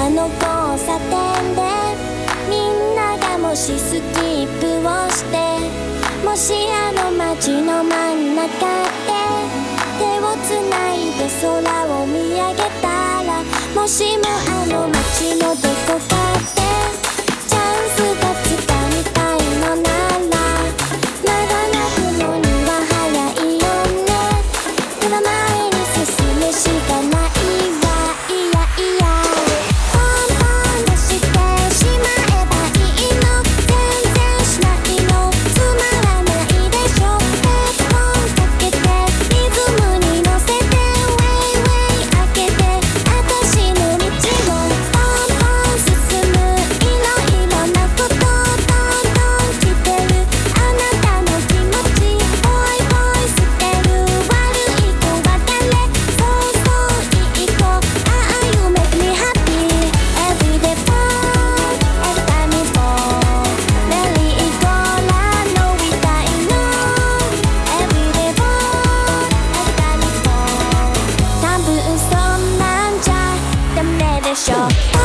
あの交差点でみんながもしスキップをして、もしあの街の真ん中で手をつないで空を見上げたら、もしもあの街のどこかでチャンスがつかみたいのなら、まだ泣くのには早いよね。でも前に進むしかないわ。いやいやポンポンとしてしまえばいいの。全然しないのつまらないでしょ。ヘッドホンかけてリズムに乗せてウェイウェイ開けて私の道をポンポン進む。いろいろなことどんどん来てるあなたの気持ちボイボイ捨てる。悪い子は誰？そうそういい子。ああ You make me happy everyday fall every time we fall メリーゴーランドみたいの everyday fall every time we fall 多分そんなんじゃダメでしょ。